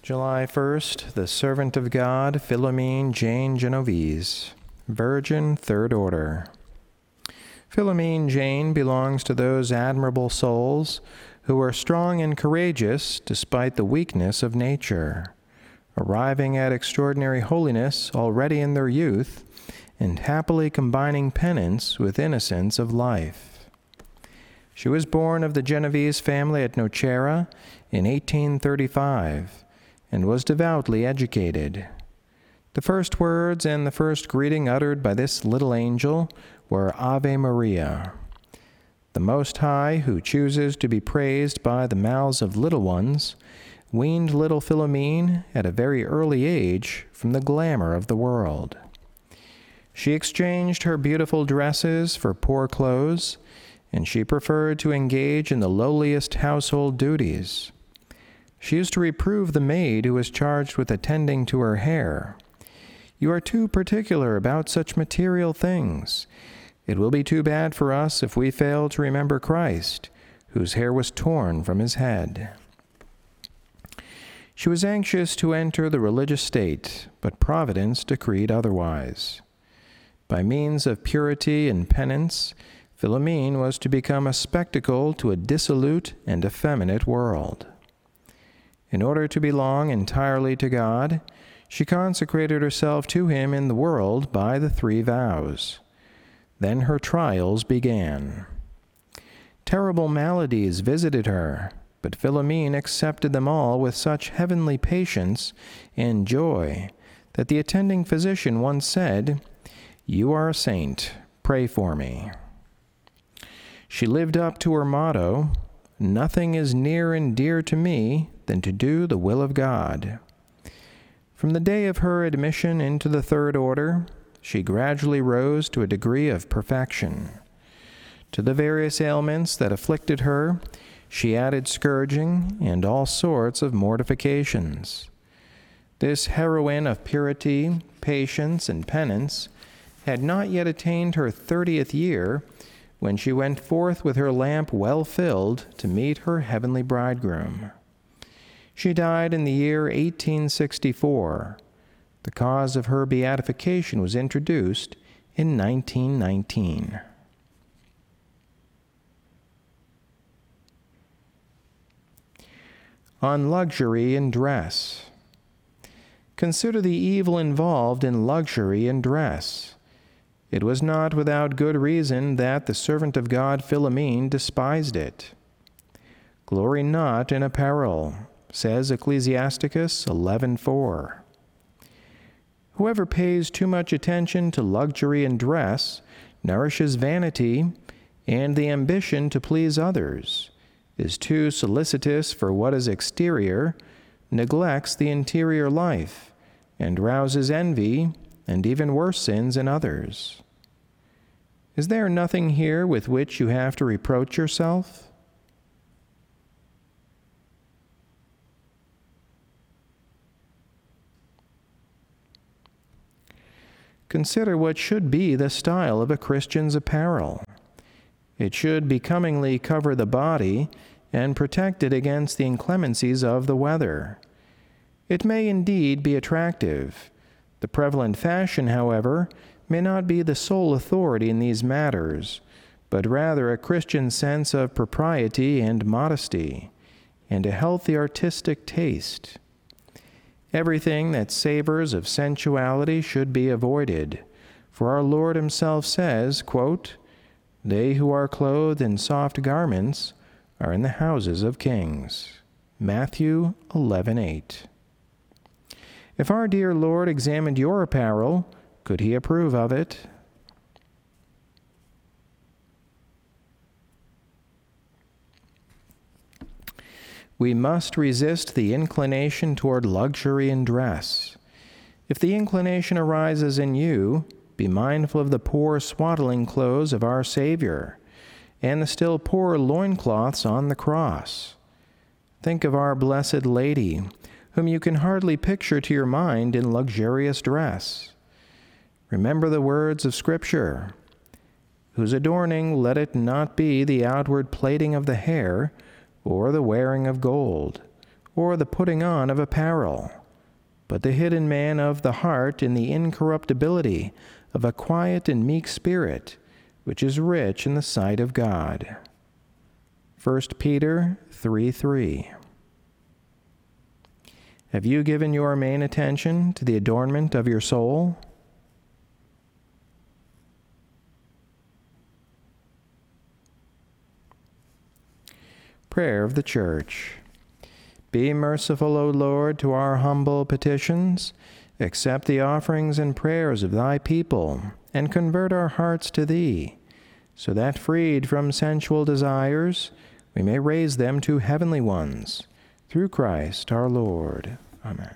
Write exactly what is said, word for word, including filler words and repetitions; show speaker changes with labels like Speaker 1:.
Speaker 1: July first, the servant of God, Philomene Jane Genovese, Virgin, Third Order. Philomene Jane belongs to those admirable souls who are strong and courageous despite the weakness of nature, arriving at extraordinary holiness already in their youth, and happily combining penance with innocence of life. She was born of the Genovese family at Nocera in eighteen thirty-five, and was devoutly educated. The first words and the first greeting uttered by this little angel were Ave Maria. The Most High, who chooses to be praised by the mouths of little ones, weaned little Philomene at a very early age from the glamour of the world. She exchanged her beautiful dresses for poor clothes, and she preferred to engage in the lowliest household duties. She used to reprove the maid who was charged with attending to her hair. "You are too particular about such material things. It will be too bad for us if we fail to remember Christ, whose hair was torn from his head." She was anxious to enter the religious state, but Providence decreed otherwise. By means of purity and penance, Philomene was to become a spectacle to a dissolute and effeminate world. In order to belong entirely to God, she consecrated herself to him in the world by the three vows. Then her trials began. Terrible maladies visited her, but Philomene accepted them all with such heavenly patience and joy that the attending physician once said, "You are a saint, pray for me." She lived up to her motto, "Nothing is near and dear to me than to do the will of God." From the day of her admission into the Third Order, she gradually rose to a degree of perfection. To the various ailments that afflicted her, she added scourging and all sorts of mortifications. This heroine of purity, patience, and penance had not yet attained her thirtieth year when she went forth with her lamp well filled to meet her heavenly bridegroom. She died in the year eighteen sixty-four. The cause of her beatification was introduced in nineteen nineteen. On luxury in dress. Consider the evil involved in luxury in dress. It was not without good reason that the servant of God Philomene despised it. "Glory not in apparel," says Ecclesiasticus eleven four. Whoever pays too much attention to luxury in dress nourishes vanity and the ambition to please others, is too solicitous for what is exterior, neglects the interior life, and rouses envy and even worse sins in others. Is there nothing here with which you have to reproach yourself? Consider what should be the style of a Christian's apparel. It should becomingly cover the body and protect it against the inclemencies of the weather. It may indeed be attractive. The prevalent fashion, however, may not be the sole authority in these matters, but rather a Christian sense of propriety and modesty, and a healthy artistic taste. Everything that savors of sensuality should be avoided, for our Lord himself says, quote, "They who are clothed in soft garments are in the houses of kings." Matthew eleven eight. If our dear Lord examined your apparel, could he approve of it? We must resist the inclination toward luxury in dress. If the inclination arises in you, be mindful of the poor swaddling clothes of our Savior, and the still poorer loincloths on the cross. Think of our Blessed Lady, whom you can hardly picture to your mind in luxurious dress. Remember the words of Scripture, "Whose adorning let it not be the outward plaiting of the hair, or the wearing of gold, or the putting on of apparel, but the hidden man of the heart in the incorruptibility of a quiet and meek spirit, which is rich in the sight of God. First Peter three three. Have you given your main attention to the adornment of your soul? Prayer of the Church. Be merciful, O Lord, to our humble petitions. Accept the offerings and prayers of thy people, and convert our hearts to thee, so that, freed from sensual desires, we may raise them to heavenly ones. Through Christ our Lord. Amen.